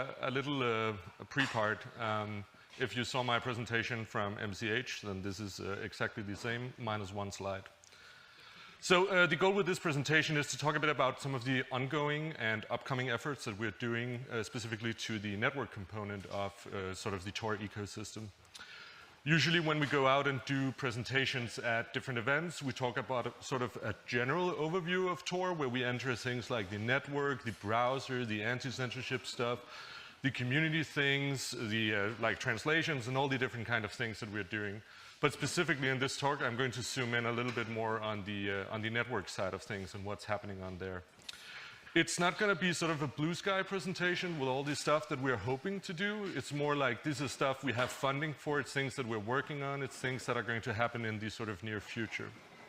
a little pre-part. If you saw my presentation from MCH, then this is exactly the same, minus one slide. So the goal with this presentation is to talk a bit about some of the ongoing and upcoming efforts that we're doing specifically to the network component of sort of the Tor ecosystem. Usually when we go out and do presentations at different events, we talk about sort of a general overview of Tor, where we enter things like the network, the browser, the anti-censorship stuff, the community things, the like translations, and all the different kind of things that we're doing. But specifically in this talk, I'm going to zoom in a little bit more on the network side of things and what's happening on there. It's not going to be sort of a blue sky presentation with all the stuff that we're hoping to do. It's more like this is stuff we have funding for. It's things that we're working on. It's things that are going to happen in the sort of near future.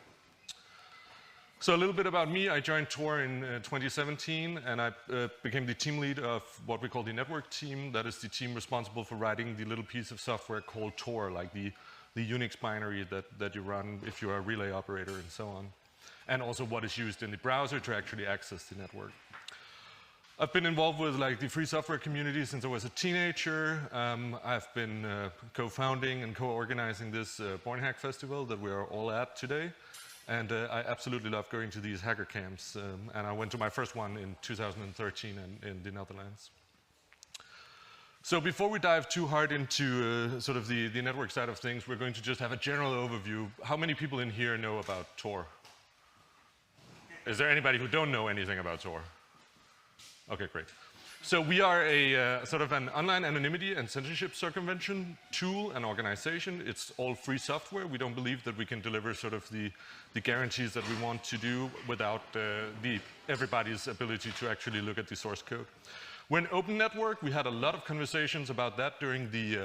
So a little bit about me. I joined Tor in 2017, and I became the team lead of what we call the network team. That is the team responsible for writing the little piece of software called Tor, like the Unix binary that you run if you're a relay operator and so on. And also what is used in the browser to actually access the network. I've been involved with like the free software community since I was a teenager. I've been co-founding and co-organizing this BornHack festival that we are all at today. And I absolutely love going to these hacker camps. And I went to my first one in 2013 in the Netherlands. So before we dive too hard into sort of the network side of things, we're going to just have a general overview. How many people in here know about Tor? Is there anybody who don't know anything about Tor? Okay, great. So we are a sort of an online anonymity and censorship circumvention tool and organization. It's all free software. We don't believe that we can deliver sort of the guarantees that we want to do without everybody's ability to actually look at the source code. We're an open network. We had a lot of conversations about that during the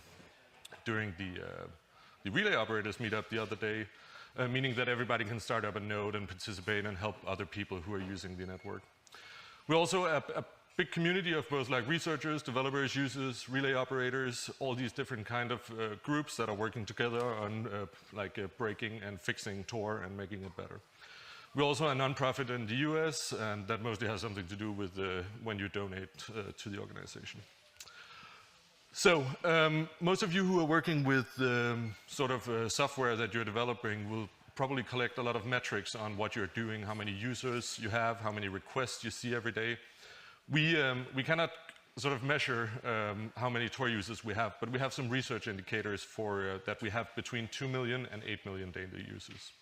Relay Operators meetup the other day. Meaning that everybody can start up a node and participate and help other people who are using the network. We're also a big community of both like researchers, developers, users, relay operators, all these different kind of groups that are working together on breaking and fixing Tor and making it better. We're also a nonprofit in the US, and that mostly has something to do with when you donate to the organization. So most of you who are working with sort of software that you're developing will probably collect a lot of metrics on what you're doing, how many users you have, how many requests you see every day. We cannot sort of measure how many Tor users we have, but we have some research indicators for that we have between 2 million and 8 million daily users.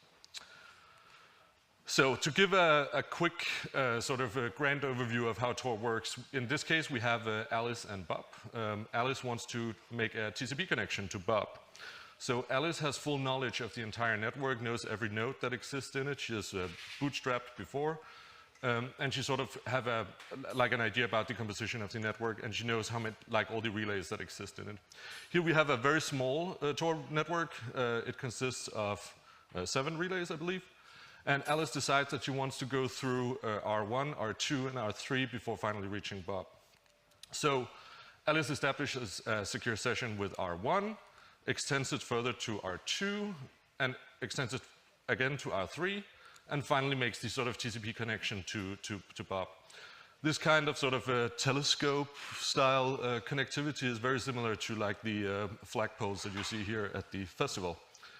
So to give a quick sort of a grand overview of how Tor works, in this case we have Alice and Bob. Alice wants to make a TCP connection to Bob. So Alice has full knowledge of the entire network, knows every node that exists in it. She has bootstrapped before, and she sort of have an idea about the composition of the network, and she knows how many, like all the relays that exist in it. Here we have a very small Tor network. It consists of 7 relays, I believe. And Alice decides that she wants to go through R1, R2, and R3 before finally reaching Bob. So Alice establishes a secure session with R1, extends it further to R2, and extends it again to R3, and finally makes the sort of TCP connection to Bob. This kind of sort of telescope style connectivity is very similar to like the flagpoles that you see here at the festival.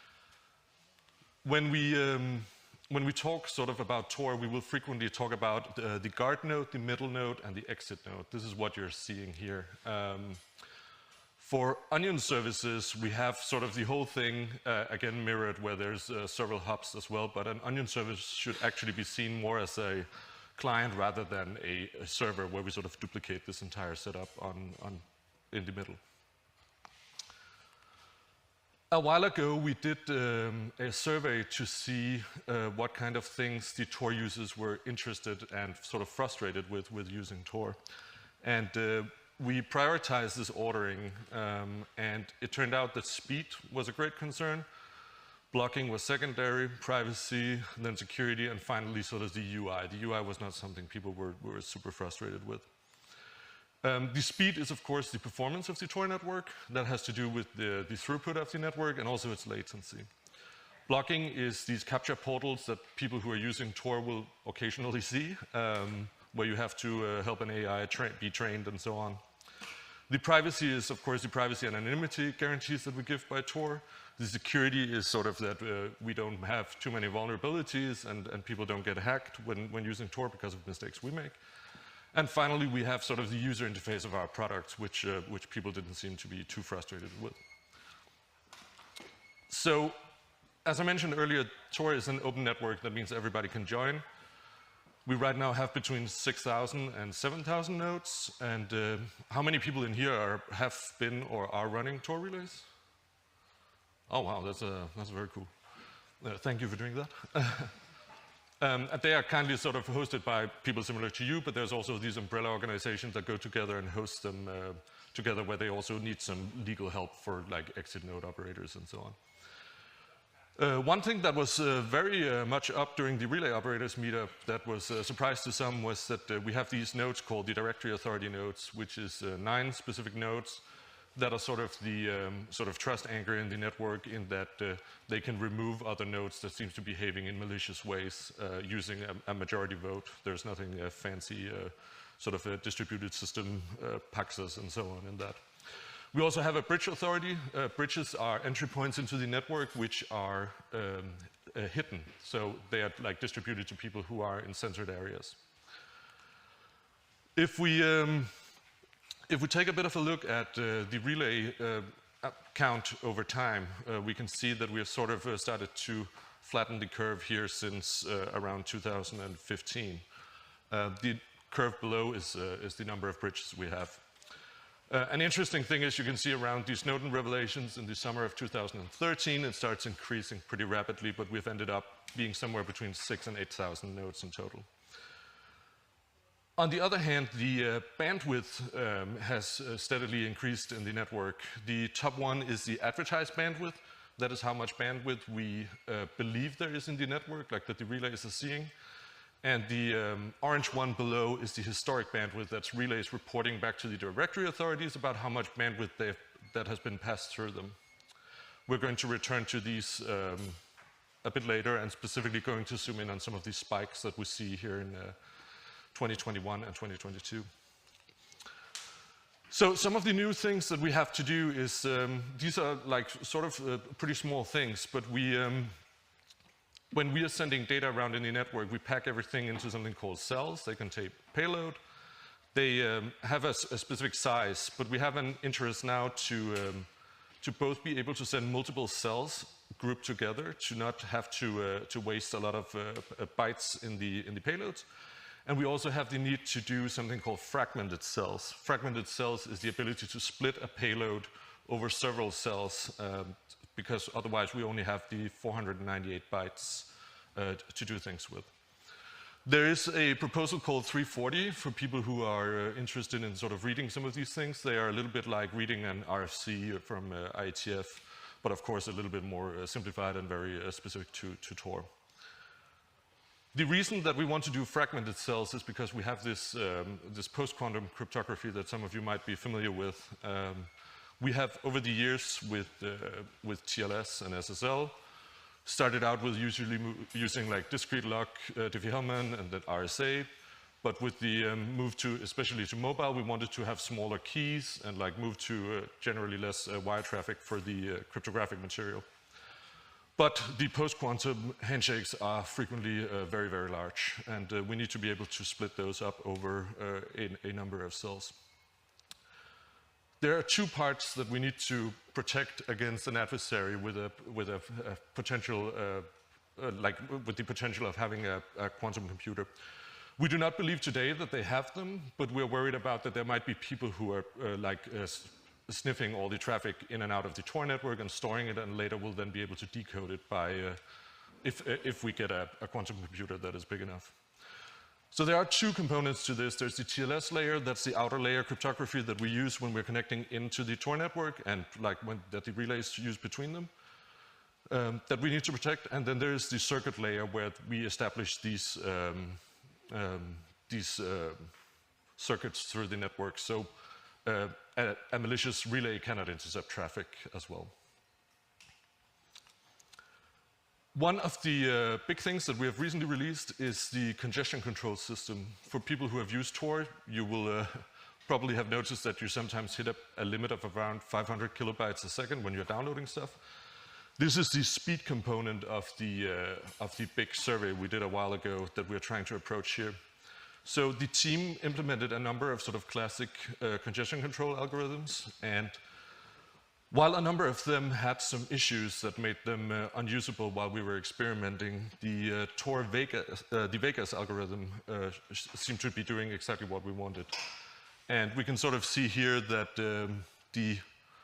When we talk sort of about Tor, we will frequently talk about the guard node, the middle node, and the exit node. This is what you're seeing here. For onion services, we have sort of the whole thing, again, mirrored, where there's several hubs as well, but an onion service should actually be seen more as a client rather than a server, where we sort of duplicate this entire setup in the middle. A while ago, we did a survey to see what kind of things the Tor users were interested and sort of frustrated with using Tor. And we prioritized this ordering, and it turned out that speed was a great concern. Blocking was secondary, privacy, then security, and finally sort of the UI. The UI was not something people were super frustrated with. The speed is, of course, the performance of the Tor network. That has to do with the throughput of the network and also its latency. Blocking is these captcha portals that people who are using Tor will occasionally see, where you have to help an AI be trained and so on. The privacy is, of course, the privacy and anonymity guarantees that we give by Tor. The security is sort of that we don't have too many vulnerabilities and people don't get hacked when using Tor because of mistakes we make. And finally, we have sort of the user interface of our products, which people didn't seem to be too frustrated with. So, as I mentioned earlier, Tor is an open network. That means everybody can join. We right now have between 6,000 and 7,000 nodes. And how many people in here have been or are running Tor relays? Oh, wow, that's very cool. Thank you for doing that. They are kindly sort of hosted by people similar to you, but there's also these umbrella organizations that go together and host them together, where they also need some legal help for like exit node operators and so on. One thing that was very much up during the Relay Operators meetup that was a surprise to some was that we have these nodes called the Directory Authority nodes, which is 9 specific nodes that are sort of the sort of trust anchor in the network, in that they can remove other nodes that seems to be behaving in malicious ways using a majority vote. There's nothing fancy, sort of a distributed system, Paxos and so on in that. We also have a bridge authority. Bridges are entry points into the network which are hidden. So they are like distributed to people who are in censored areas. If we take a bit of a look at the relay count over time, we can see that we have sort of started to flatten the curve here since around 2015. The curve below is the number of bridges we have. An interesting thing is you can see around the Snowden revelations in the summer of 2013, it starts increasing pretty rapidly, but we've ended up being somewhere between 6,000 and 8,000 nodes in total. On the other hand, the bandwidth has steadily increased in the network. The top one is the advertised bandwidth. That is how much bandwidth we believe there is in the network, like that the relays are seeing. And the orange one below is the historic bandwidth. That's relays reporting back to the directory authorities about how much bandwidth that has been passed through them. We're going to return to these a bit later, and specifically going to zoom in on some of these spikes that we see here in 2021 and 2022. So some of the new things that we have to do is, these are like sort of pretty small things, but when we are sending data around in the network, we pack everything into something called cells. They contain payload. They have a specific size, but we have an interest now to both be able to send multiple cells grouped together, to not have to waste a lot of bytes in the payloads. And we also have the need to do something called fragmented cells. Fragmented cells is the ability to split a payload over several cells, because otherwise we only have the 498 bytes to do things with. There is a proposal called 340 for people who are interested in sort of reading some of these things. They are a little bit like reading an RFC from IETF, but of course a little bit more simplified and very specific to Tor. The reason that we want to do fragmented cells is because we have this, this post-quantum cryptography that some of you might be familiar with. We have, over the years with TLS and SSL, started out with usually using like discrete lock, Diffie-Hellman, and then RSA. But with the move to, especially to mobile, we wanted to have smaller keys and like move to generally less wire traffic for the cryptographic material. But the post-quantum handshakes are frequently very, very large, and we need to be able to split those up over a number of cells. There are two parts that we need to protect against an adversary with a potential, with the potential of having a quantum computer. We do not believe today that they have them, but we're worried about that there might be people who are sniffing all the traffic in and out of the Tor network and storing it, and later will then be able to decode it by, if we get a quantum computer that is big enough. So there are two components to this. There's the TLS layer, that's the outer layer cryptography that we use when we're connecting into the Tor network, and that the relays use between them, that we need to protect. And then there's the circuit layer where we establish these circuits through the network. So a malicious relay cannot intercept traffic as well. One of the big things that we have recently released is the congestion control system. For people who have used Tor, you will probably have noticed that you sometimes hit a limit of around 500 kilobytes a second when you're downloading stuff. This is the speed component of the big survey we did a while ago that we're trying to approach here. So the team implemented a number of sort of classic congestion control algorithms, and while a number of them had some issues that made them unusable while we were experimenting, the Vegas algorithm seemed to be doing exactly what we wanted. And we can sort of see here that the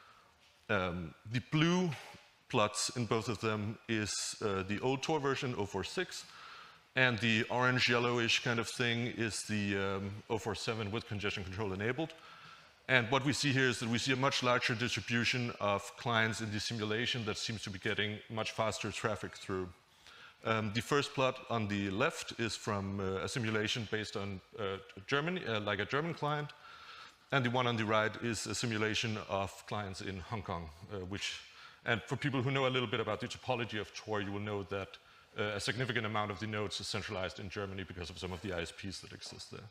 blue plots in both of them is the old Tor version, 046, and the orange-yellowish kind of thing is the 047 with congestion control enabled. And what we see here is that we see a much larger distribution of clients in the simulation that seems to be getting much faster traffic through. The first plot on the left is from a simulation based on Germany, like a German client. And the one on the right is a simulation of clients in Hong Kong, and for people who know a little bit about the topology of Tor, you will know that a significant amount of the nodes is centralized in Germany because of some of the ISPs that exist there.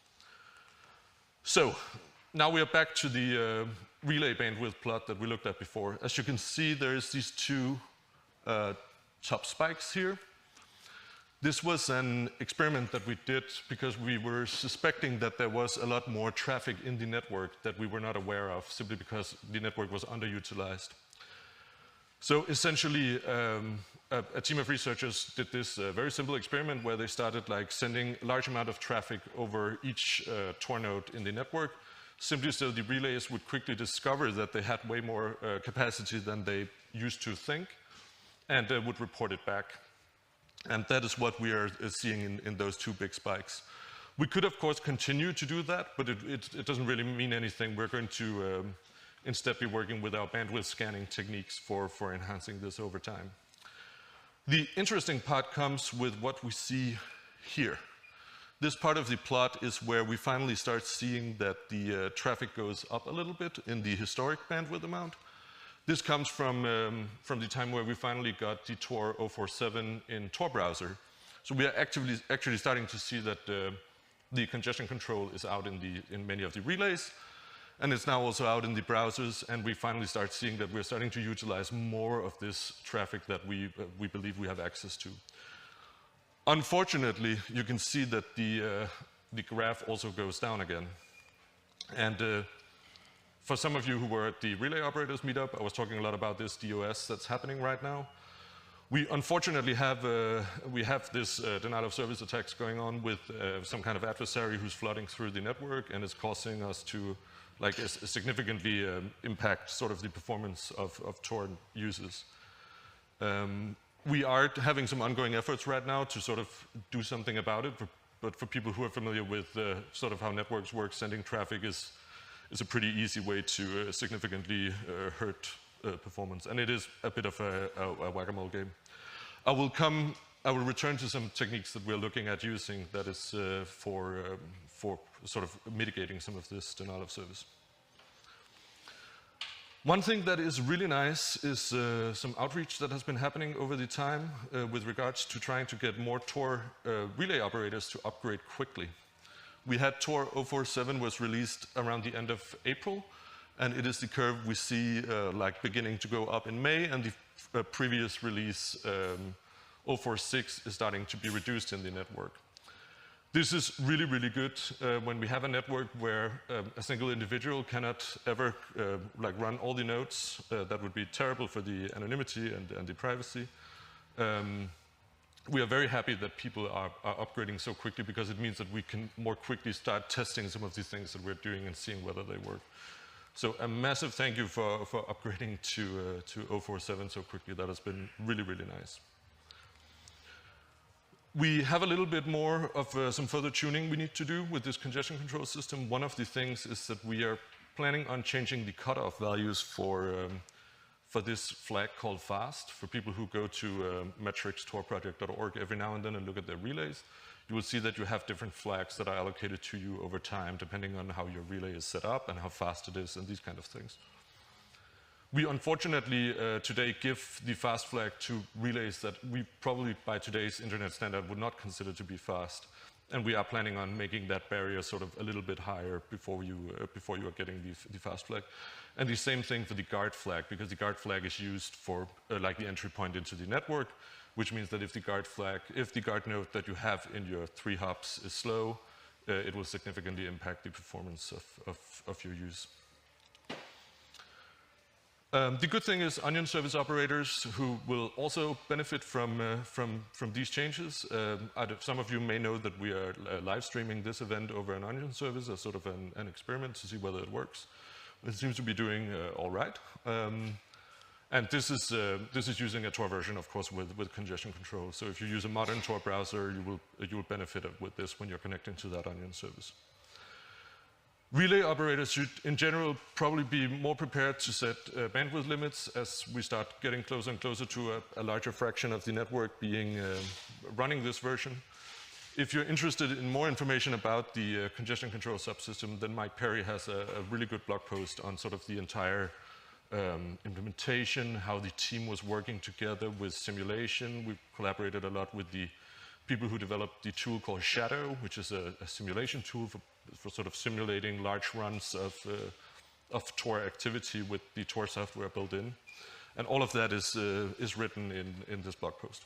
So now we are back to the relay bandwidth plot that we looked at before. As you can see, there's these two top spikes here. This was an experiment that we did because we were suspecting that there was a lot more traffic in the network that we were not aware of, simply because the network was underutilized. So essentially, a team of researchers did this very simple experiment where they started sending a large amount of traffic over each Tor node in the network, simply so the relays would quickly discover that they had way more capacity than they used to think, and would report it back. And that is what we are seeing in those two big spikes. We could, of course, continue to do that, but it doesn't really mean anything. We're going to instead be working with our bandwidth scanning techniques for enhancing this over time. The interesting part comes with what we see here. This part of the plot is where we finally start seeing that the traffic goes up a little bit in the historic bandwidth amount. This comes from the time where we finally got the Tor 047 in Tor browser. So we are actually starting to see that the congestion control is out in many of the relays, and it's now also out in the browsers, and we finally start seeing that we're starting to utilize more of this traffic that we believe we have access to. Unfortunately, you can see that the graph also goes down again. And for some of you who were at the Relay Operators meetup, I was talking a lot about this DOS that's happening right now. We unfortunately have this denial of service attacks going on with some kind of adversary who's flooding through the network and is causing us to significantly impact sort of the performance of Tor users. We are having some ongoing efforts right now to sort of do something about it, but for people who are familiar with sort of how networks work, sending traffic is a pretty easy way to significantly hurt performance, and it is a bit of a whack-a-mole game. I will return to some techniques that we're looking at using that is for sort of mitigating some of this denial of service. One thing that is really nice is some outreach that has been happening over the time with regards to trying to get more Tor relay operators to upgrade quickly. We had Tor 047 was released around the end of April, and it is the curve we see beginning to go up in May, and the previous release 046 is starting to be reduced in the network. This is really, really good when we have a network where a single individual cannot ever run all the nodes. That would be terrible for the anonymity and the privacy. We are very happy that people are upgrading so quickly, because it means that we can more quickly start testing some of these things that we're doing and seeing whether they work. So a massive thank you for upgrading to 047 so quickly. That has been really, really nice. We have a little bit more of some further tuning we need to do with this congestion control system. One of the things is that we are planning on changing the cutoff values for this flag called FAST. For people who go to metricstorproject.org every now and then and look at their relays, you will see that you have different flags that are allocated to you over time, depending on how your relay is set up and how fast it is and these kind of things. We unfortunately today give the fast flag to relays that we probably by today's internet standard would not consider to be fast. And we are planning on making that barrier sort of a little bit higher before you are getting the fast flag. And the same thing for the guard flag, because the guard flag is used for like the entry point into the network, which means that if the guard node that you have in your 3 hops is slow, it will significantly impact the performance of your use. The good thing is Onion service operators who will also benefit from these changes. Some of you may know that we are live streaming this event over an Onion service as sort of an experiment to see whether it works. It seems to be doing all right. And this is using a Tor version, of course, with congestion control. So if you use a modern Tor browser, you will benefit with this when you're connecting to that Onion service. Relay operators should, in general, probably be more prepared to set bandwidth limits as we start getting closer and closer to a larger fraction of the network being running this version. If you're interested in more information about the congestion control subsystem, then Mike Perry has a really good blog post on sort of the entire implementation, how the team was working together with simulation. We collaborated a lot with the people who developed the tool called Shadow, which is a simulation tool for sort of simulating large runs of Tor activity with the Tor software built in. And all of that is written in this blog post.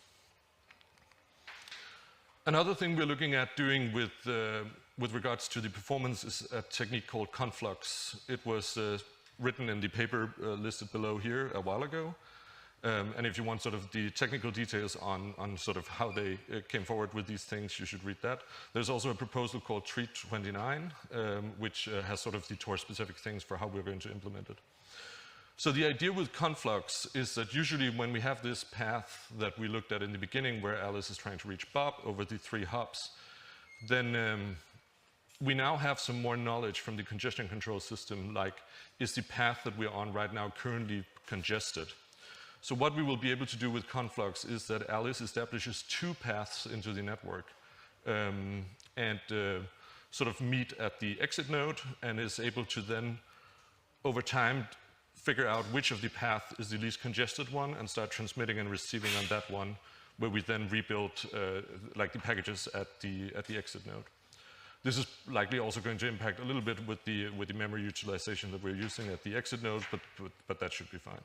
Another thing we're looking at doing with regards to the performance is a technique called conflux. It was written in the paper listed below here a while ago. And if you want sort of the technical details on sort of how they came forward with these things, you should read that. There's also a proposal called Treat 29, which has sort of the Tor-specific things for how we're going to implement it. So the idea with conflux is that usually when we have this path that we looked at in the beginning where Alice is trying to reach Bob over the 3 hops, then we now have some more knowledge from the congestion control system, like is the path that we're on right now currently congested? So what we will be able to do with conflux is that Alice establishes 2 paths into the network and sort of meet at the exit node and is able to then, over time, figure out which of the path is the least congested one and start transmitting and receiving on that one, where we then rebuild like the packages at the exit node. This is likely also going to impact a little bit with the memory utilization that we're using at the exit node, but that should be fine.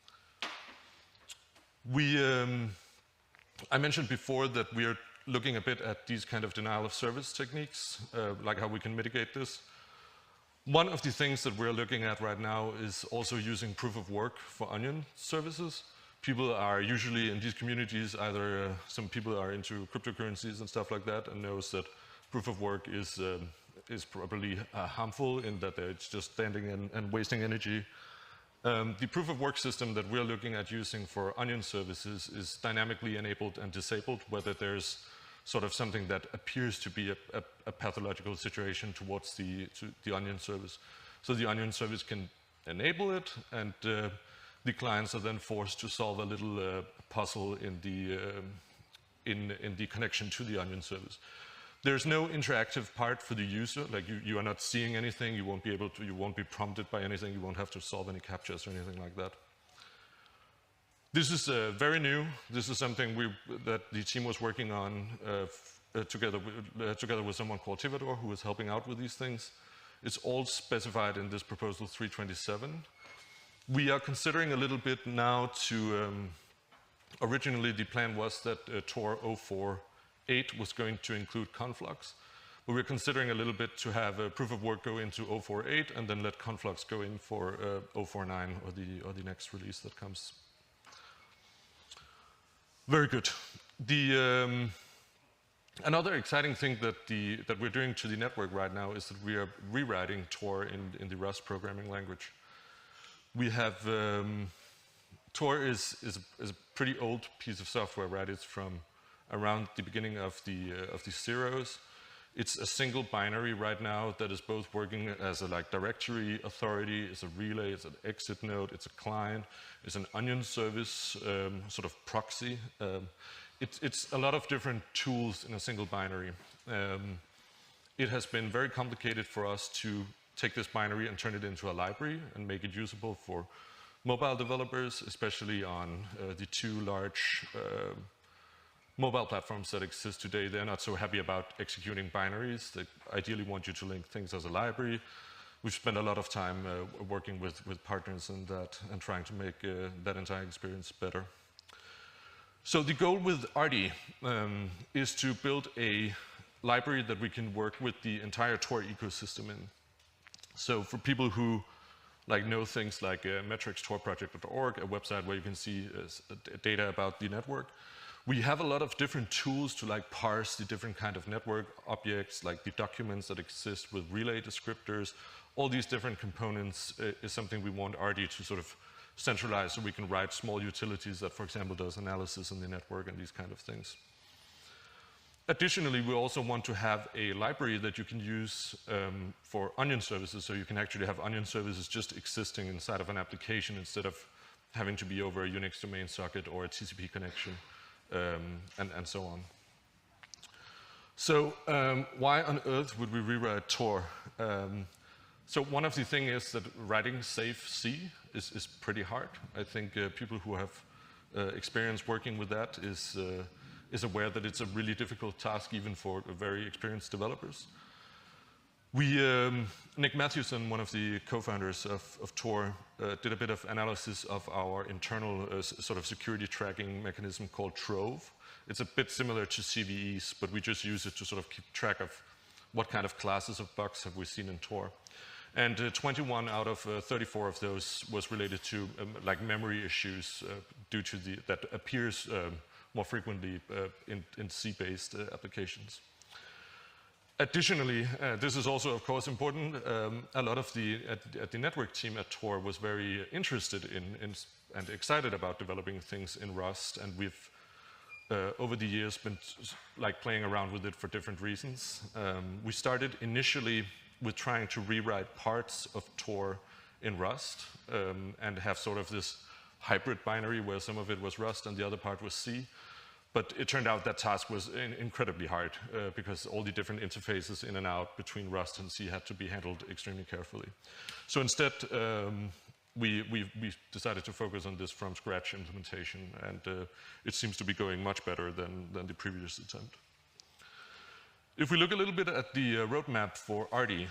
I mentioned before that we are looking a bit at these kind of denial of service techniques, like how we can mitigate this. One of the things that we're looking at right now is also using proof of work for Onion services. People are usually in these communities, either some people are into cryptocurrencies and stuff like that and knows that proof of work is probably harmful in that it's just standing and wasting energy. The proof of work system that we're looking at using for Onion services is dynamically enabled and disabled, whether there's sort of something that appears to be a pathological situation towards the Onion service. So the Onion service can enable it, and the clients are then forced to solve a little puzzle in the connection to the Onion service. There's no interactive part for the user, like you are not seeing anything, you won't be prompted by anything, you won't have to solve any captchas or anything like that. This is very new. This is something that the team was working on together with someone called Tivador, who was helping out with these things. It's all specified in this proposal 327. We are considering a little bit now to, originally the plan was that Tor 048 was going to include conflux, but we're considering a little bit to have a proof of work go into 048 and then let conflux go in for 049 or the next release that comes. Very good. Another exciting thing that we're doing to the network right now is that we are rewriting Tor in the Rust programming language. We have Tor is a pretty old piece of software, right? It's from around the beginning of the zeros. It's a single binary right now that is both working as a directory authority, it's a relay, it's an exit node, it's a client, it's an Onion service sort of proxy. It's a lot of different tools in a single binary. It has been very complicated for us to take this binary and turn it into a library and make it usable for mobile developers, especially on the 2 large mobile platforms that exist today, they're not so happy about executing binaries. They ideally want you to link things as a library. We've spent a lot of time working with partners in that and trying to make that entire experience better. So the goal with Arty is to build a library that we can work with the entire Tor ecosystem in. So for people who know things like metricstorproject.org, a website where you can see data about the network, we have a lot of different tools to parse the different kind of network objects, like the documents that exist with relay descriptors. All these different components is something we want Arty to sort of centralize, so we can write small utilities that, for example, does analysis in the network and these kind of things. Additionally, we also want to have a library that you can use for onion services, so you can actually have onion services just existing inside of an application instead of having to be over a Unix domain socket or a TCP connection, and so on. So why on earth would we rewrite Tor? So one of the things is that writing safe C is pretty hard. I think people who have experience working with that is aware that it's a really difficult task even for very experienced developers. Nick Matthewson, one of the co-founders of Tor, did a bit of analysis of our internal sort of security tracking mechanism called Trove. It's a bit similar to CVEs, but we just use it to sort of keep track of what kind of classes of bugs have we seen in Tor. And 21 out of 34 of those was related to memory issues due to that appears more frequently in C-based applications. Additionally, this is also, of course, important. A lot of the network team at Tor was very interested in and excited about developing things in Rust, and we've over the years been playing around with it for different reasons. We started initially with trying to rewrite parts of Tor in Rust and have sort of this hybrid binary where some of it was Rust and the other part was C. But it turned out that task was incredibly hard because all the different interfaces in and out between Rust and C had to be handled extremely carefully. So instead, we decided to focus on this from scratch implementation, and it seems to be going much better than the previous attempt. If we look a little bit at the roadmap for Arty,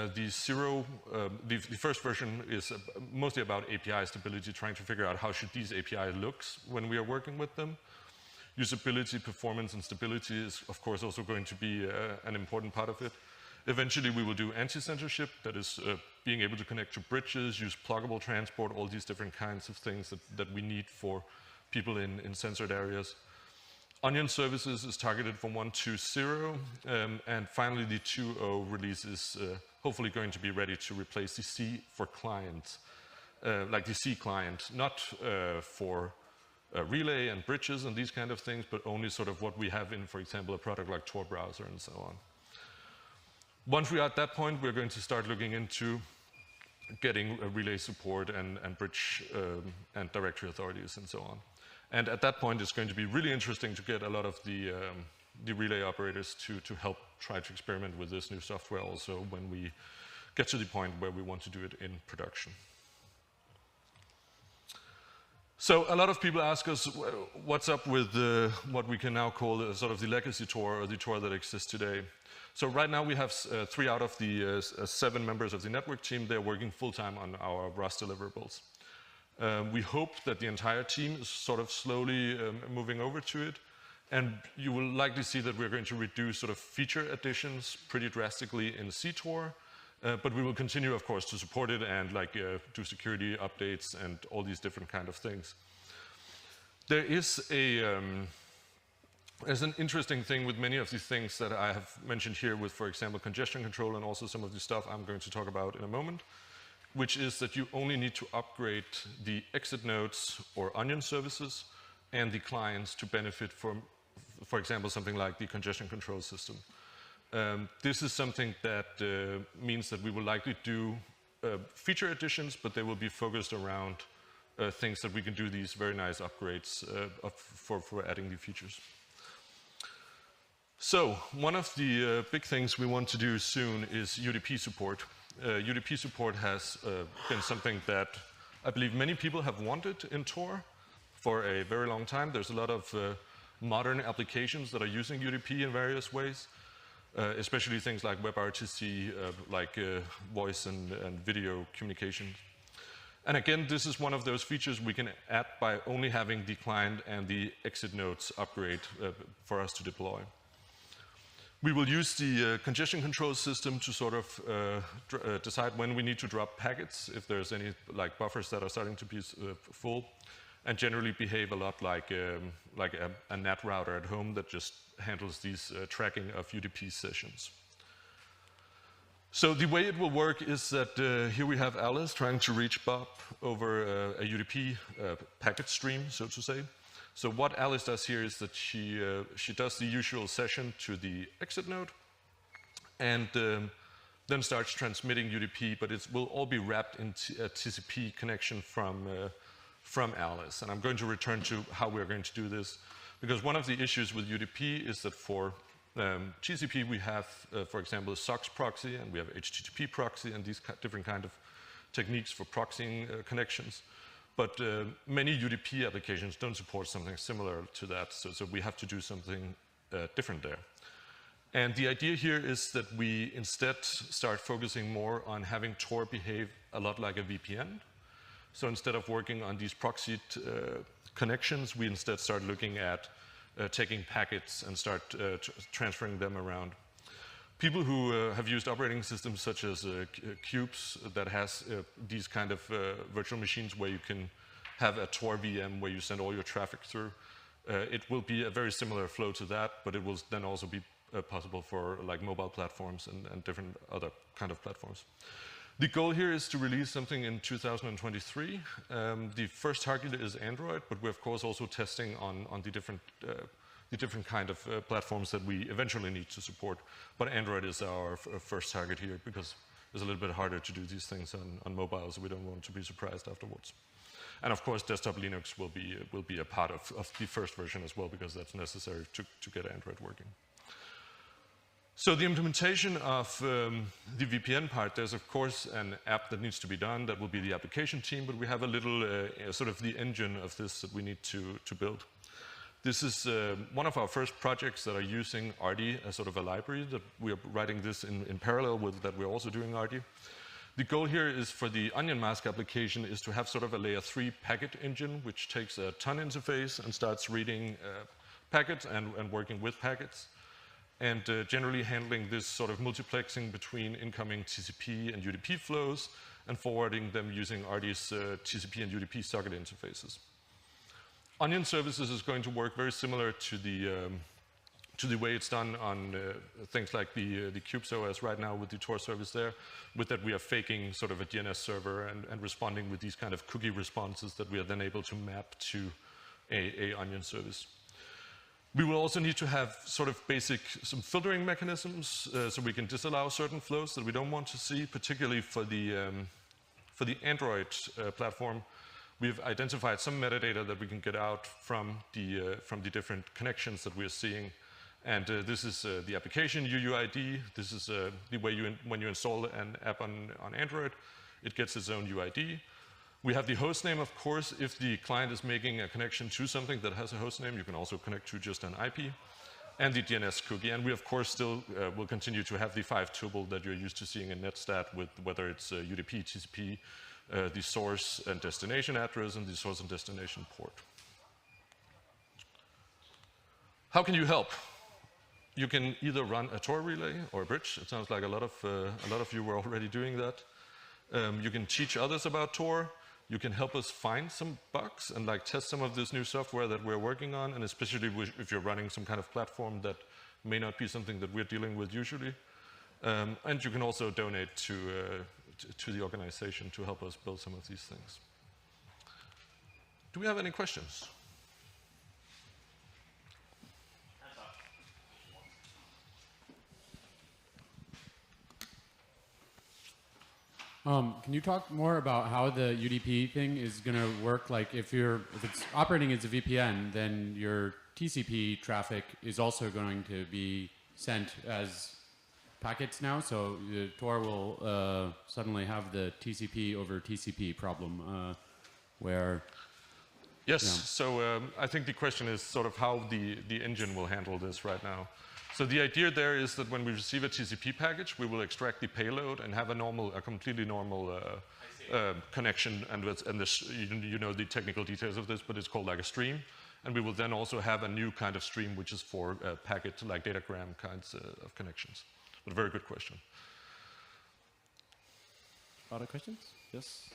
the first version is mostly about API stability, trying to figure out how should these API look when we are working with them. Usability, performance, and stability is, of course, also going to be an important part of it. Eventually, we will do anti-censorship, that is being able to connect to bridges, use pluggable transport, all these different kinds of things that we need for people in censored areas. Onion services is targeted for 1.2.0, and finally the 2.0 release is hopefully going to be ready to replace the C for client, like the C client, not for relay and bridges and these kind of things, but only sort of what we have in, for example, a product like Tor browser and so on. Once we are at that point, we're going to start looking into getting relay support and bridge and directory authorities and so on. And at that point, it's going to be really interesting to get a lot of the relay operators to help try to experiment with this new software also when we get to the point where we want to do it in production. So a lot of people ask us, what's up with what we can now call sort of the legacy Tor, or the Tor that exists today. So right now we have 3 out of the 7 members of the network team. They're working full-time on our Rust deliverables. We hope that the entire team is sort of slowly moving over to it. And you will likely see that we're going to reduce sort of feature additions pretty drastically in CTOR. But we will continue, of course, to support it and do security updates and all these different kind of things. There is there's an interesting thing with many of these things that I have mentioned here with, for example, congestion control and also some of the stuff I'm going to talk about in a moment, which is that you only need to upgrade the exit nodes or onion services and the clients to benefit from, for example, something like the congestion control system. This is something that means that we will likely do feature additions, but they will be focused around things that we can do these very nice upgrades for adding the features. So one of the big things we want to do soon is UDP support. UDP support has been something that I believe many people have wanted in Tor for a very long time. There's a lot of modern applications that are using UDP in various ways, especially things like WebRTC, voice and video communication. And again, this is one of those features we can add by only having the client and the exit nodes upgrade for us to deploy. We will use the congestion control system to sort of decide when we need to drop packets, if there's any buffers that are starting to be full, and generally behave a lot like a NAT router at home that just handles these tracking of UDP sessions. So the way it will work is that here we have Alice trying to reach Bob over a UDP packet stream, so to say. So what Alice does here is that she does the usual session to the exit node and then starts transmitting UDP, but it will all be wrapped into a TCP connection from Alice. And I'm going to return to how we're going to do this, because one of the issues with UDP is that for TCP we have, for example, a SOCKS proxy, and we have HTTP proxy, and these different kind of techniques for proxying connections. But many UDP applications don't support something similar to that, so we have to do something different there. And the idea here is that we instead start focusing more on having Tor behave a lot like a VPN. So instead of working on these proxied connections, we instead start looking at taking packets and start transferring them around. People who have used operating systems such as Qubes that has these kind of virtual machines where you can have a Tor VM where you send all your traffic through, it will be a very similar flow to that, but it will then also be possible for like mobile platforms and different other kind of platforms. The goal here is to release something in 2023. The first target is Android, but we're of course also testing on the different kind of platforms that we eventually need to support. But Android is our first target here because it's a little bit harder to do these things on mobile, so we don't want to be surprised afterwards. And of course, desktop Linux will be a part of the first version as well, because that's necessary to get Android working. So the implementation of the VPN part, there's of course an app that needs to be done. That will be the application team, but we have a little sort of the engine of this that we need to build. This is one of our first projects that are using RD as sort of a library. That we are writing this in parallel with that we're also doing RD. The goal here is for the Onion Mask application is to have sort of a layer 3 packet engine, which takes a ton interface and starts reading packets and working with packets. And generally handling this sort of multiplexing between incoming TCP and UDP flows and forwarding them using RD's TCP and UDP socket interfaces. Onion services is going to work very similar to the way it's done on things like the Qubes OS right now with the Tor service there, with that we are faking sort of a DNS server and responding with these kind of cookie responses that we are then able to map to a Onion service. We will also need to have sort of some filtering mechanisms so we can disallow certain flows that we don't want to see, particularly for the Android platform. We've identified some metadata that we can get out from the different connections that we're seeing. And this is the application UUID. This is the way when you install an app on Android, it gets its own UID. We have the host name, of course. If the client is making a connection to something that has a host name, you can also connect to just an IP, and the DNS cookie. And we, of course, still will continue to have the 5-tuple that you're used to seeing in Netstat, with whether it's UDP, TCP, the source and destination address, and the source and destination port. How can you help? You can either run a Tor relay or a bridge. It sounds like a lot of you were already doing that. You can teach others about Tor. You can help us find some bugs and test some of this new software that we're working on, and especially if you're running some kind of platform that may not be something that we're dealing with usually. And you can also donate to the organization to help us build some of these things. Do we have any questions? Can you talk more about how the UDP thing is going to work? Like if it's operating as a VPN, then your TCP traffic is also going to be sent as packets now. So the Tor will suddenly have the TCP over TCP problem, where Yes, Yeah. so I think the question is sort of how the engine will handle this right now. So the idea there is that when we receive a TCP package, we will extract the payload and have a completely normal connection, and you know the technical details of this, but it's called like a stream. And we will then also have a new kind of stream, which is for packet, like datagram kinds of connections. But a very good question. Other questions? Yes.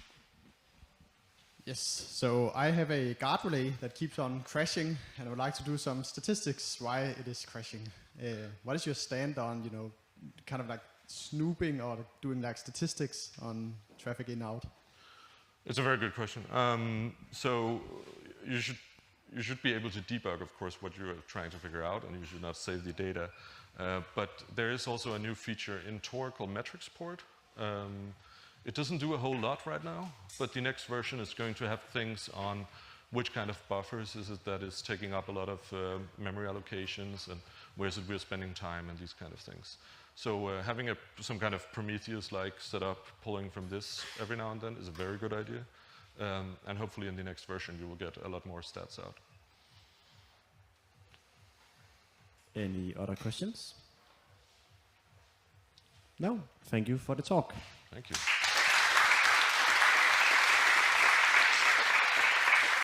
Yes, so I have a guard relay that keeps on crashing, and I would like to do some statistics why it is crashing. What is your stand on, kind of like snooping or doing like statistics on traffic in out? It's a very good question. So you should be able to debug, of course, what you're trying to figure out, and you should not save the data. But there is also a new feature in Tor called metrics port. It doesn't do a whole lot right now, but the next version is going to have things on which kind of buffers is it that is taking up a lot of memory allocations, and where is it we're spending time, and these kind of things. So having some kind of Prometheus-like setup pulling from this every now and then is a very good idea. And hopefully in the next version you will get a lot more stats out. Any other questions? No. Thank you for the talk. Thank you.